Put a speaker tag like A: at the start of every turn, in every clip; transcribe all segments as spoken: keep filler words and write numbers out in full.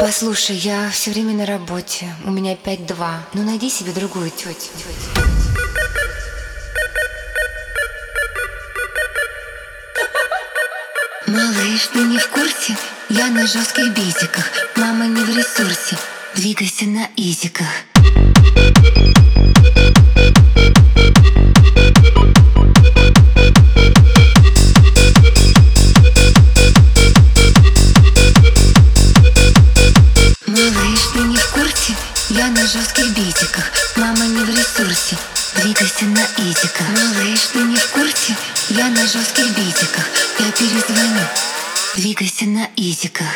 A: Послушай, я все время на работе, у меня пять два. Ну найди себе другую тетю. Малыш, ты не в курсе? Я на жестких битиках. Мама не в ресурсе. Двигайся на изиках. Малыш, ты не в курсе? Я на жестких битиках. Мама не в ресурсе. Двигайся на изиках. Малыш, ты не в курсе? Я на жестких битиках. Я перезвоню. Двигайся на изиках.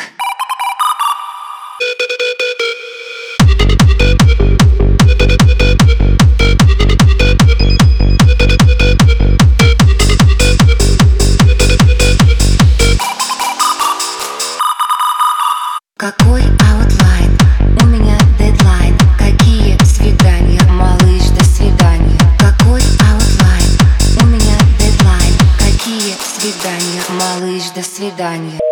A: Какой аутлайн? У меня дедлайн. Какие свидания? Малыш, до свидания. Какой аутлайн? У меня дедлайн. Какие свидания? Малыш, до свидания.